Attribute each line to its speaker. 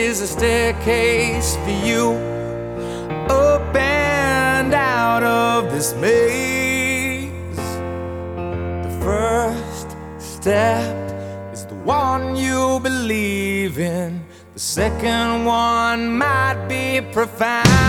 Speaker 1: is a staircase for you, up and out of this maze. The first step is the one you believe in. The second one might be profound.